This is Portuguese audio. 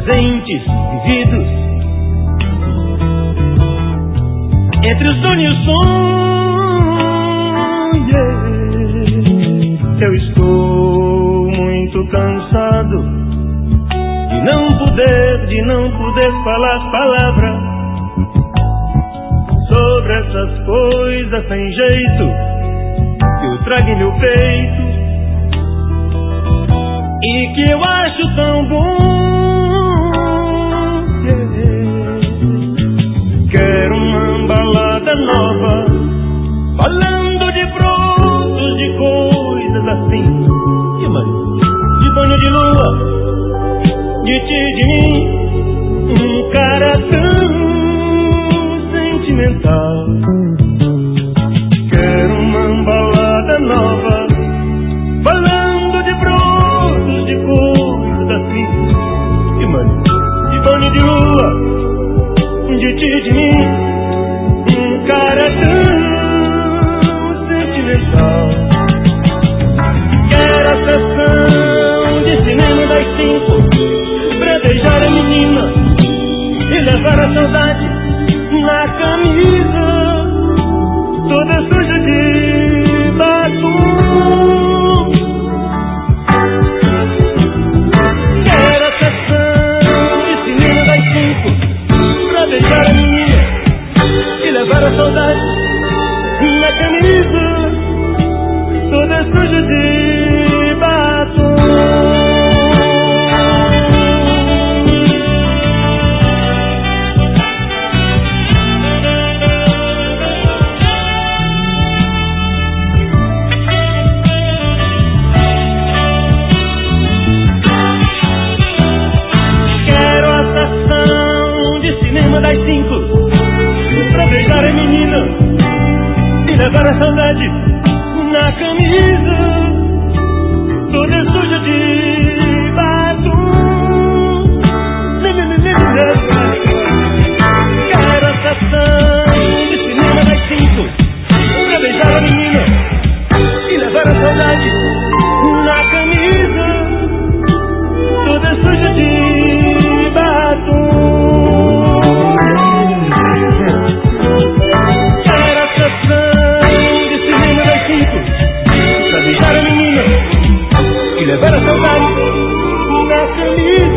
presentes vividos. Entre o sonho e o sonho, eu estou muito cansado de não poder falar palavra sobre essas coisas sem jeito que eu trago em meu peito e que eu acho tão bom. Quero uma balada nova, falando de brotos, de coisas assim, de banho de lua, de ti, de mim, um cara tão sentimental. Quero uma balada nova, falando de brotos, de coisas assim, de banho de lua, de ti, de mim, um cara tão sentimental. Quero a sessão de cinema das 5, pra beijar a menina e levar a saudade na camisa toda suja de batom. Quero a sessão de cinema das 5, pra beijar a menina e levar a saudade na camisa toda suja de batom. Das 5, pra beijar a menina e levar a saudade na camisa toda suja de batom. Quero a sessão de cinema das 5, pra beijar a menina e levar a saudade na camisa toda suja de batom. Pra beijar a menina e levar a saudade na camisa